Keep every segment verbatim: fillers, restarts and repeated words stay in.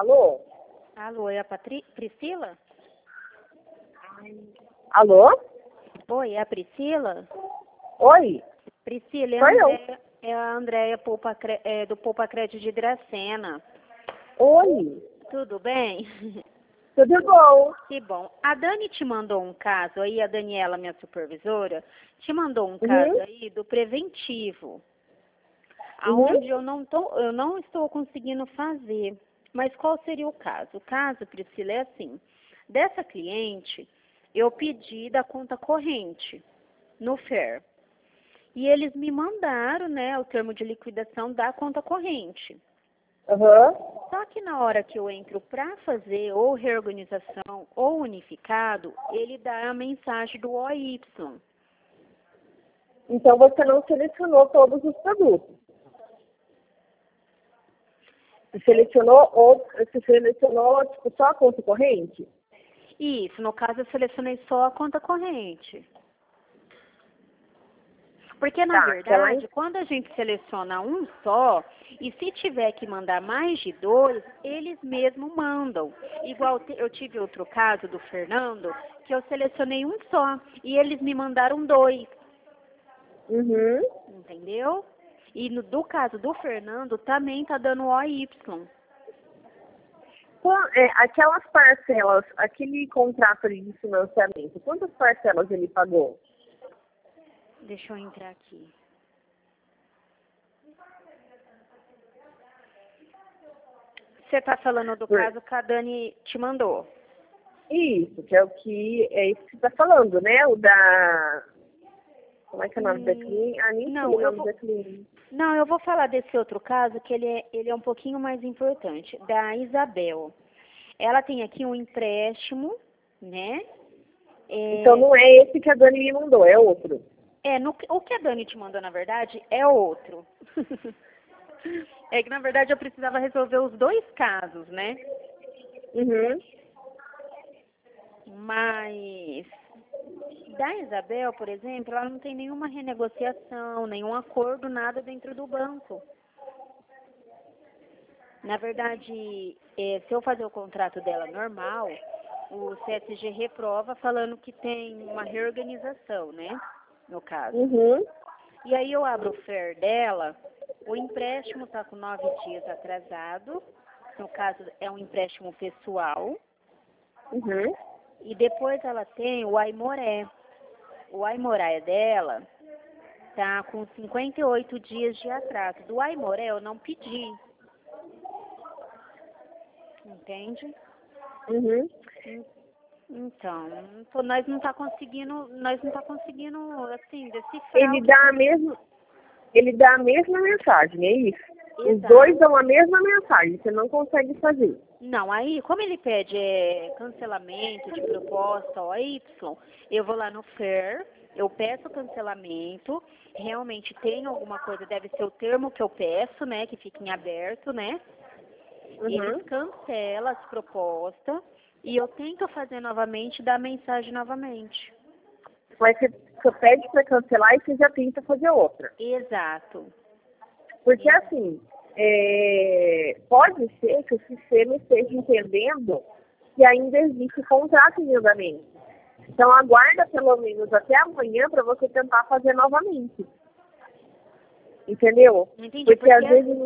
Alô? Alô, é a Patri... Priscila? Alô? Oi, é a Priscila? Oi? Priscila, é a Sou eu. Andréia, é a Andréia Poupa, Cre- é, do Poupa Crédito de Dracena. Oi? Tudo bem? Tudo bom? Que bom. A Dani te mandou um caso aí, a Daniela, minha supervisora, te mandou um caso Uhum. aí do preventivo, Uhum. aonde eu não, tô, eu não estou conseguindo fazer. Mas qual seria o caso? O caso, Priscila, é assim. Dessa cliente, eu pedi da conta corrente no F E R. E eles me mandaram, né, o termo de liquidação da conta corrente. Aham. Só que na hora que eu entro para fazer ou reorganização ou unificado, ele dá a mensagem do O Y. Então você não selecionou todos os produtos. Você selecionou, ou, você selecionou tipo, só a conta corrente? Isso, no caso eu selecionei só a conta corrente. Porque, na Tá, aquela... verdade, quando a gente seleciona um só, e se tiver que mandar mais de dois, eles mesmos mandam. Igual te- eu tive outro caso do Fernando, que eu selecionei um só, e eles me mandaram dois, Uhum. entendeu? E no, do caso do Fernando, também tá dando O Y. Qua- é, aquelas parcelas, aquele contrato ali de financiamento, quantas parcelas ele pagou? Deixa eu entrar aqui. Você tá falando do Por- caso que a Dani te mandou? Isso, que é o que é isso que você está falando, né? O da. Como é que é o nome da Hum, cliente? Ah, nem sei não, o eu nome vou, da cliente. não, eu vou falar desse outro caso que ele é, ele é um pouquinho mais importante, da Isabel. Ela tem aqui um empréstimo, né? Então É, não é esse que a Dani me mandou, é outro. é no, o que a Dani te mandou, na verdade, é outro. É que, na verdade, eu precisava resolver os dois casos, né? Uhum. Mas da Isabel, por exemplo, ela não tem nenhuma renegociação, nenhum acordo, nada dentro do banco. Na verdade, é, se eu fazer o contrato dela normal, o C S G reprova falando que tem uma reorganização, né? No caso. Uhum. E aí eu abro o F E R dela, o empréstimo está com nove dias atrasado, no caso é um empréstimo pessoal, Uhum. e depois ela tem o Aimoré. O Aimoré dela tá com cinquenta e oito dias de atraso. Do Aimoré eu não pedi, entende? Uhum. En- Então, pô, nós não tá conseguindo, nós não tá conseguindo, assim, decifrar Ele o que dá a que... mesma, ele dá a mesma mensagem, é isso. Os dois Exato. dão a mesma mensagem, você não consegue fazer. Não, aí, como ele pede é, cancelamento de proposta O Y, eu vou lá no F E R, eu peço cancelamento, realmente tem alguma coisa, deve ser o termo que eu peço, né, que fica em aberto, né? Eles Uhum. cancelam as propostas e eu tento fazer novamente e dar a mensagem novamente. Mas você, você pede para cancelar e você já tenta fazer outra. Exato. Porque assim, é, pode ser que o sistema esteja entendendo que ainda existe contrato em andamento. Então aguarda pelo menos até amanhã para você tentar fazer novamente. Entendeu? Entendi, Porque porque às vezes.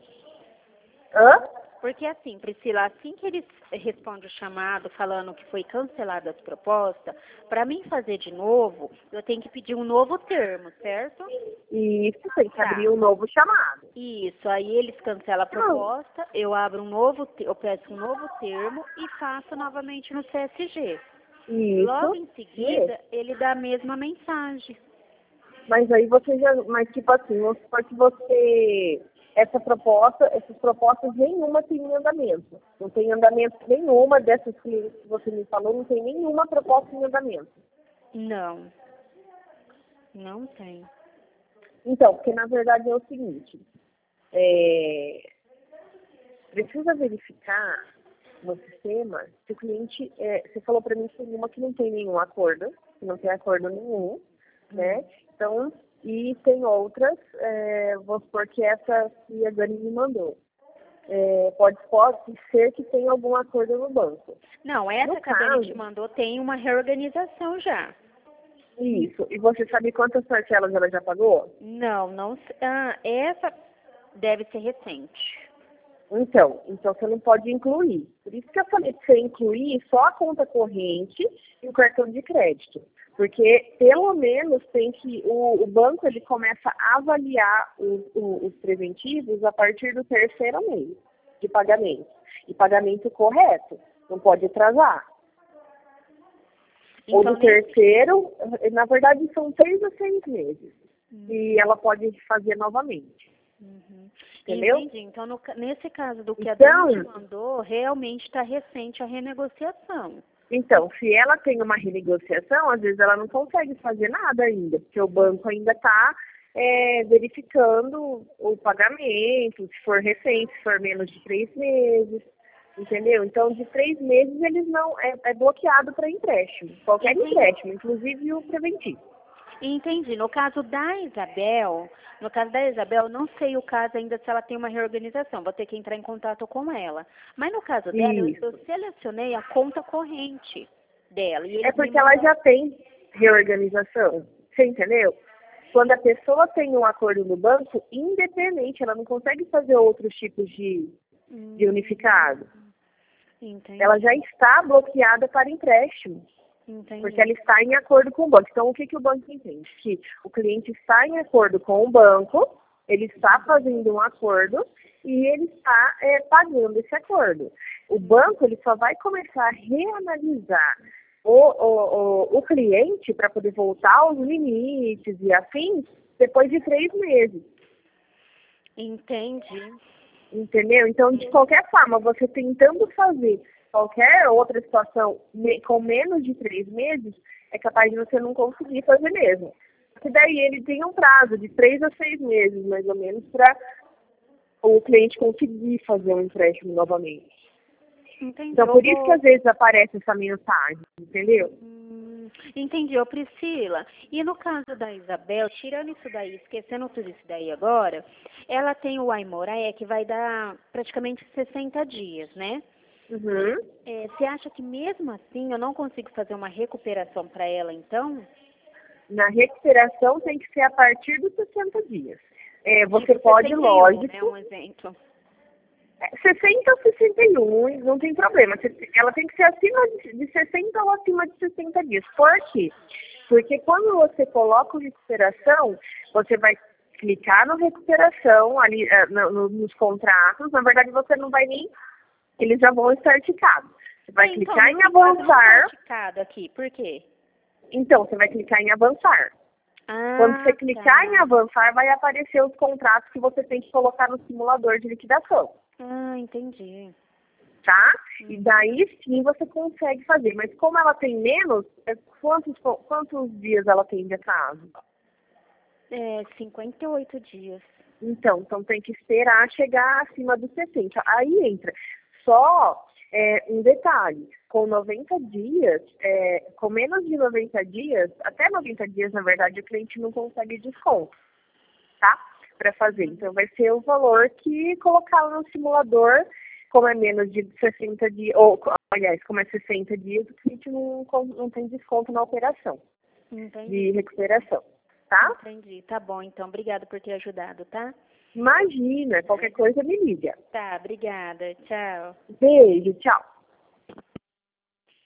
Hã? Porque assim, Priscila, assim que eles respondem o chamado falando que foi cancelada as propostas, para mim fazer de novo, eu tenho que pedir um novo termo, certo? E isso tem que Tá. abrir um novo chamado. Isso, aí eles cancelam a proposta, eu abro um novo, te- eu peço um novo termo e faço novamente no C S G. Logo Isso. em Isso. seguida, ele dá a mesma mensagem. Mas aí você já. Mas tipo assim, vamos supor que você. Essa proposta, essas propostas nenhuma tem em andamento. Não tem andamento nenhuma dessas que você me falou, não tem nenhuma proposta em andamento. Não, não tem. Então, porque na verdade é o seguinte, é, precisa verificar no sistema se o cliente, é, você falou para mim que tem uma que não tem nenhum acordo, que não tem acordo nenhum, né? Então, e tem outras, é, vamos supor que essa que a Dani me mandou. é, pode, pode ser que tenha algum acordo no banco. Não, essa No que a Dani caso, te mandou tem uma reorganização já. isso. E você sabe quantas parcelas ela já pagou? Não, não. s- Ah, essa deve ser recente. Então, então você não pode incluir. Por isso que eu falei que você incluir só a conta corrente e o cartão de crédito. Porque, pelo menos, tem que o, o banco ele começa a avaliar os, o- os preventivos a partir do terceiro mês de pagamento. E pagamento correto. Não pode atrasar. Ou Então, do nesse... terceiro, na verdade, são três a seis meses. Uhum. E ela pode fazer novamente. Uhum. Entendeu? Entendi. Então, no ca- nesse caso do que a Então, Dani te mandou, realmente está recente a renegociação. Então, se ela tem uma renegociação, às vezes ela não consegue fazer nada ainda, porque o banco ainda está é, verificando o pagamento, se for recente, se for menos de três meses, entendeu? Então, de três meses eles não é, é bloqueado para empréstimo, qualquer Entendi. empréstimo, inclusive o preventivo. Entendi. No caso da Isabel, no caso da Isabel, não sei o caso ainda se ela tem uma reorganização, vou ter que entrar em contato com ela. Mas no caso dela, eu, Isso. eu selecionei a conta corrente dela. E É eles me porque ela mandaram... já tem reorganização, você entendeu? Quando a pessoa tem um acordo no banco, independente, ela não consegue fazer outros tipos de, de unificado. Entendi. Ela já está bloqueada para empréstimo, Entendi. porque ela está em acordo com o banco. Então, o que, que o banco entende? Que o cliente está em acordo com o banco, ele está fazendo um acordo e ele está é, pagando esse acordo. O banco ele só vai começar a reanalisar o, o, o, o cliente para poder voltar aos limites e afins depois de três meses. Entendi. Entendeu? Então, de qualquer forma, você tentando fazer qualquer outra situação me- com menos de três meses, é capaz de você não conseguir fazer mesmo. Porque daí ele tem um prazo de três a seis meses, mais ou menos, para o cliente conseguir fazer um empréstimo novamente. Entendi. Então, Eu por isso que vou- às vezes aparece essa mensagem, entendeu? Hum, entendi, ô Priscila. E no caso da Isabel, tirando isso daí, esquecendo tudo isso daí agora, ela tem o Aimoré que vai dar praticamente sessenta dias, né? Uhum. É, você acha que mesmo assim eu não consigo fazer uma recuperação para ela, então? Na recuperação tem que ser a partir dos sessenta dias. É, você Tipo, pode, sessenta e um, lógico, né? Um exemplo. sessenta ou sessenta e um, não tem problema. Ela tem que ser acima de sessenta ou acima de sessenta dias. Por quê? Porque quando você coloca o recuperação, você vai clicar no recuperação, ali eh, no- no- nos contratos. Na verdade, você não vai nem... Eles já vão estar ticados. Você vai Então, clicar em nesse caso, não avançar. tá ticado aqui. Por quê? Então, você vai clicar em avançar. Ah, Quando você clicar tá. em avançar, vai aparecer os contratos que você tem que colocar no simulador de liquidação. Ah, entendi. Tá? E daí sim você consegue fazer. Mas como ela tem menos, é, quantos, quantos dias ela tem de atraso? É, cinquenta e oito dias. Então, então tem que esperar chegar acima dos sessenta. Aí entra. Só é, um detalhe, com noventa dias, é, com menos de noventa dias, até noventa dias, na verdade, o cliente não consegue desconto, tá? Para fazer. Então, vai ser o valor que colocar no simulador, como é menos de sessenta dias, ou, aliás, como é sessenta dias, o cliente não, não tem desconto na operação Entendi. de recuperação, tá? Entendi. Tá bom, então. Obrigada por ter ajudado, tá? Imagina, qualquer coisa me liga. Tá, obrigada. Tchau. Beijo, tchau.